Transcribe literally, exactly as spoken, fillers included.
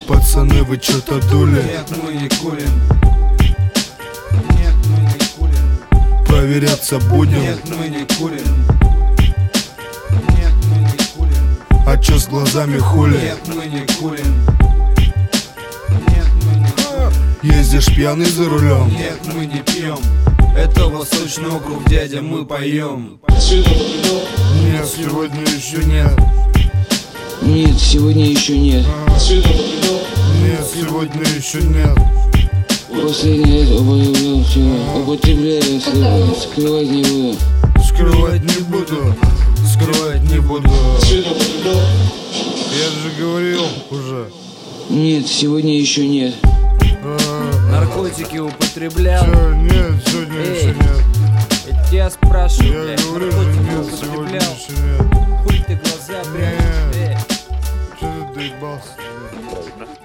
Пацаны, вы чё-то дули? Нет, мы не курим. Нет, мы не курим. Проверяться будем? Нет, мы не курим. Нет, мы не курим. А чё с глазами хули? Нет, мы не курим. Нет, мы не курим. Ездишь пьяный за рулем? Нет, мы не пьем. Это Восточный округ, дядя, мы поем. Нет, сегодня еще нет. Нет, сегодня еще нет. Нет, сегодня еще нет. Последний раз употреблял все. Употребляю, скрывать не буду. Скрывать не буду. Скрывать не буду. Я же говорил уже. Нет, сегодня еще нет. Наркотики употреблял? Чё, нет, сегодня Эй, еще нет. Я тебя спрашиваю, Я блядь, говорю же, наркотики нет, сегодня употреблял? еще нет. Хуй ты глаза прячешь? Нет. Эй. Чё ты доебался?